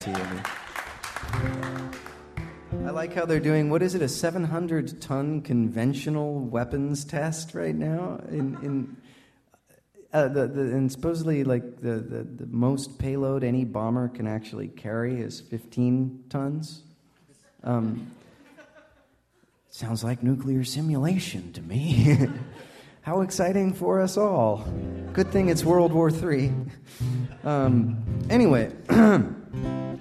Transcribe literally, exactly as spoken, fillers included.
I like how they're doing, what is it, a seven hundred ton conventional weapons test right now? In, in uh, the, the and supposedly like the, the, the most payload any bomber can actually carry is fifteen tons. Um, sounds like nuclear simulation to me. How exciting for us all. Good thing it's World War Three. Um, anyway...